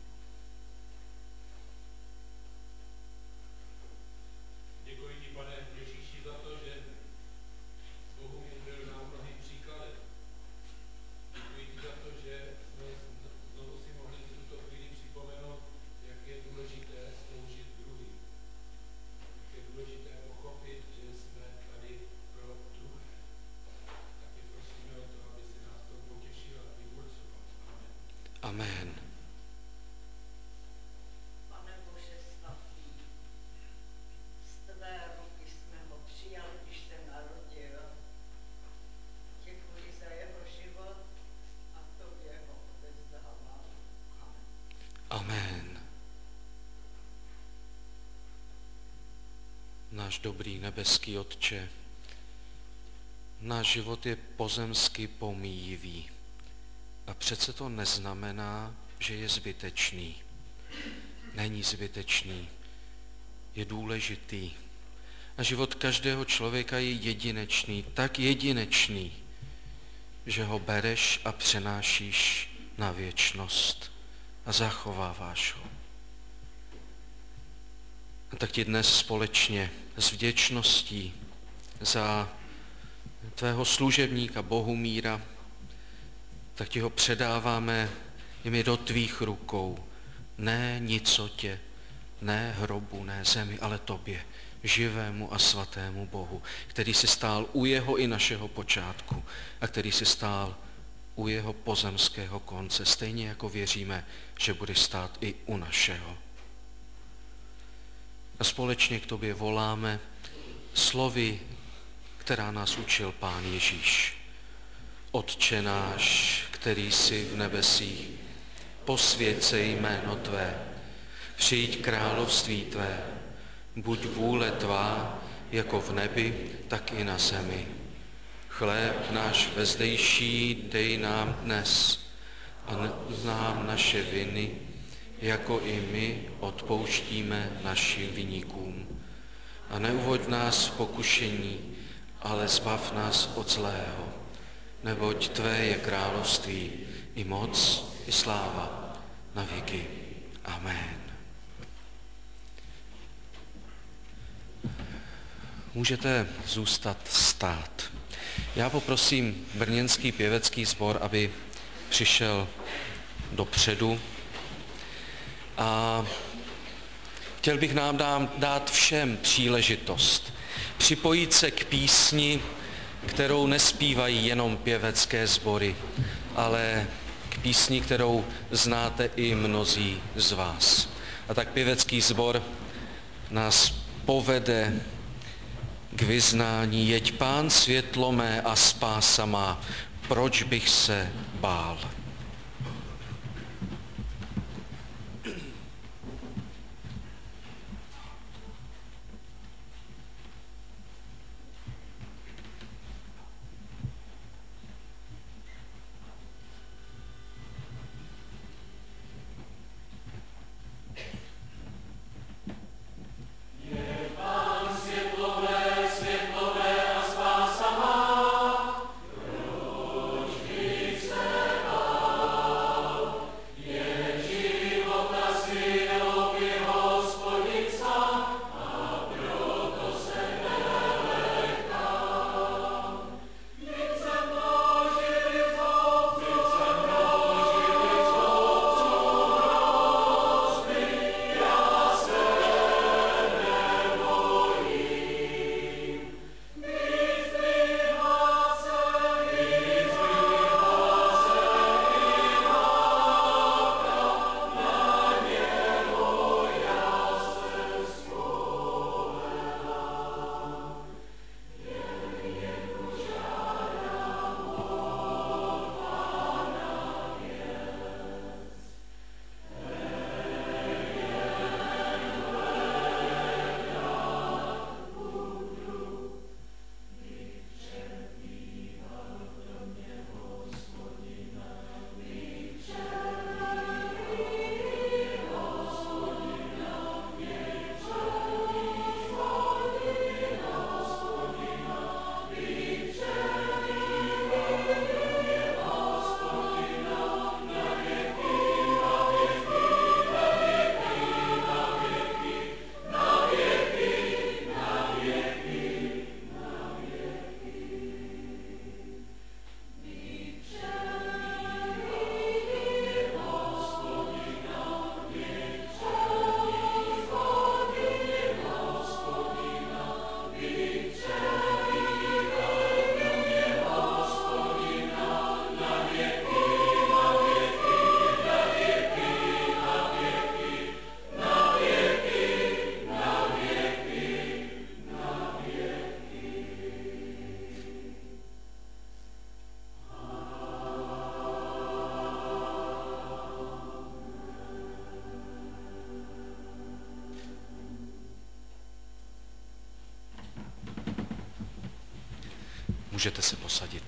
Děkuji ti, pane Ježíši, za to, že Bohumír byl nám mnohým příkladem. Děkuji ti za to, že jsme znovu si mohli v tuto chvíli připomenout, jak je důležité sloužit druhým. Jak je důležité pochopit, že jsme tady pro druhé. Tak tě prosíme o to, aby si nás to potěšil a vyburcoval. Amen. Amen. Pane Bože svatý, z tvé ruky jsme ho přijali, když se narodil. Děkuji za jeho život a tobě ho odevzdávám. Amen. Amen. Náš dobrý nebeský Otče, náš život je pozemsky pomíjivý. A přece to neznamená, že je zbytečný. Není zbytečný, je důležitý. A život každého člověka je jedinečný, tak jedinečný, že ho bereš a přenášíš na věčnost a zachováváš ho. A tak ti dnes společně s vděčností za tvého služebníka Bohumíra, tak ti ho předáváme jimi do tvých rukou. Ne nicotě, ne hrobu, ne zemi, ale tobě, živému a svatému Bohu, který si stál u jeho i našeho počátku a který si stál u jeho pozemského konce, stejně jako věříme, že bude stát i u našeho. A společně k tobě voláme slovy, která nás učil Pán Ježíš. Otče náš, který jsi v nebesích, posvěť se jméno tvé, přijď království tvé, buď vůle tvá, jako v nebi, tak i na zemi. Chléb náš vezdejší dej nám dnes a znám naše viny, jako i my odpouštíme našim viníkům. A neuvoď nás v pokušení, ale zbav nás od zlého. Neboť tvé je království, i moc, i sláva, na věky. Amen. Můžete zůstat stát. Já poprosím brněnský pěvecký sbor, aby přišel dopředu. A Chtěl bych nám dát všem příležitost připojit se k písni, kterou nespívají jenom pěvecké sbory, ale k písni, kterou znáte i mnozí z vás. A tak pěvecký sbor nás povede k vyznání: Jeď Pán světlo mé a spása má, proč bych se bál. Můžete se posadit.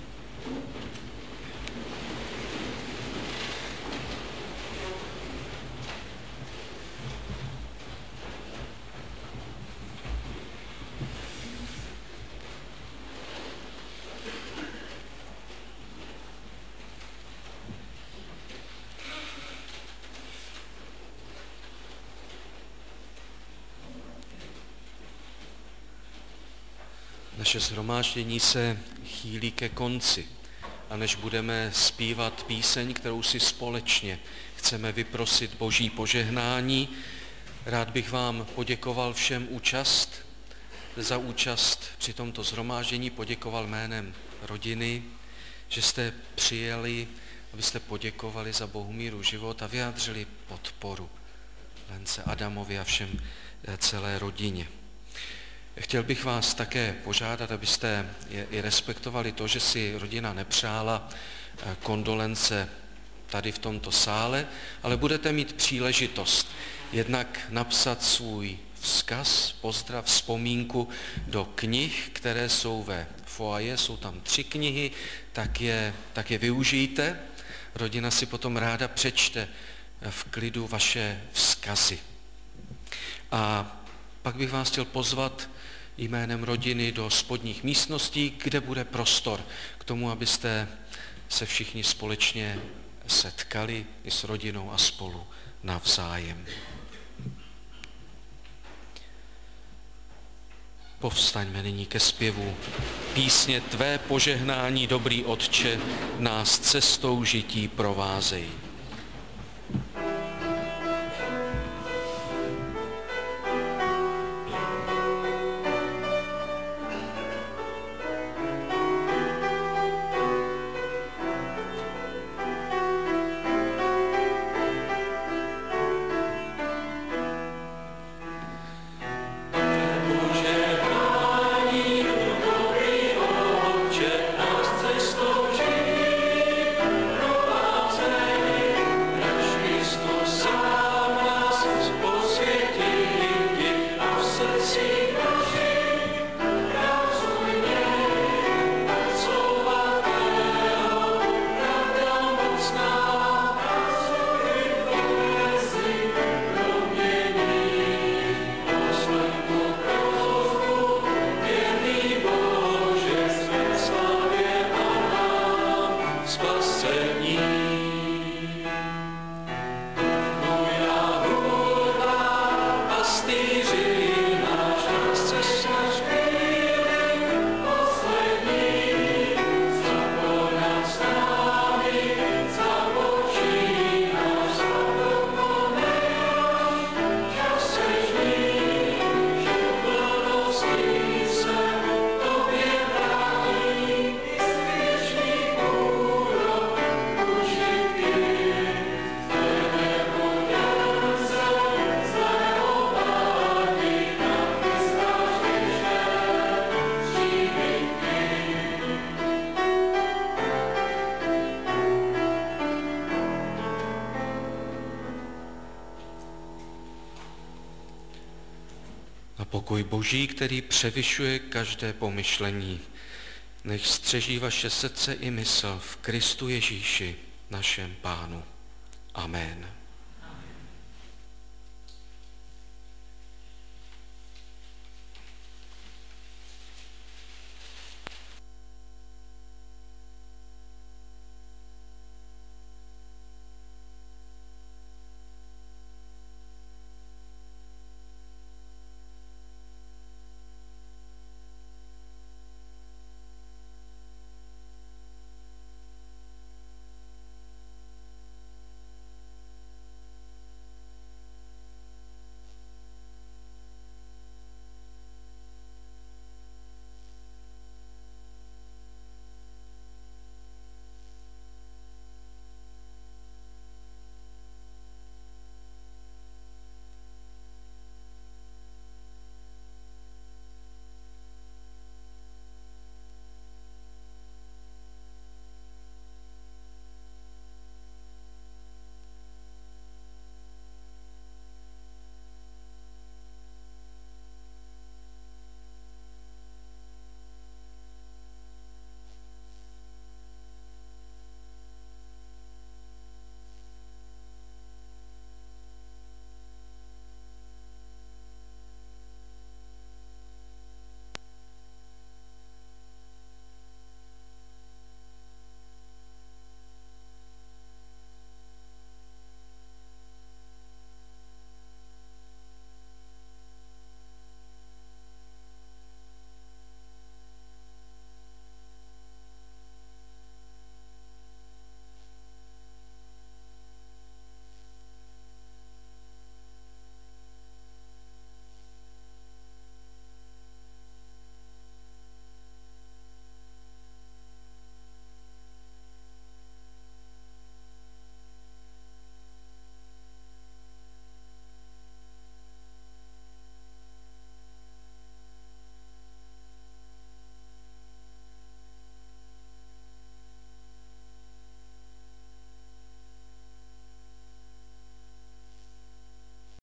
Naše shromáždění se chýlí ke konci a než budeme zpívat píseň, kterou si společně chceme vyprosit Boží požehnání, rád bych vám poděkoval všem za účast při tomto shromáždění, poděkoval jménem rodiny, že jste přijeli, abyste poděkovali za Bohumíru život a vyjádřili podporu Lence Adamovi a všem celé rodině. Chtěl bych vás také požádat, abyste i respektovali to, že si rodina nepřála kondolence tady v tomto sále, ale budete mít příležitost jednak napsat svůj vzkaz, pozdrav, vzpomínku do knih, které jsou ve foaje, jsou tam 3 knihy, tak je využijte. Rodina si potom ráda přečte v klidu vaše vzkazy. A pak bych vás chtěl pozvat jménem rodiny do spodních místností, kde bude prostor k tomu, abyste se všichni společně setkali i s rodinou a spolu navzájem. Povstaňme nyní ke zpěvu písně Tvé požehnání, dobrý Otče, nás cestou žití provázej. A pokoj Boží, který převyšuje každé pomyšlení, nech střeží vaše srdce i mysl v Kristu Ježíši, našem Pánu. Amen.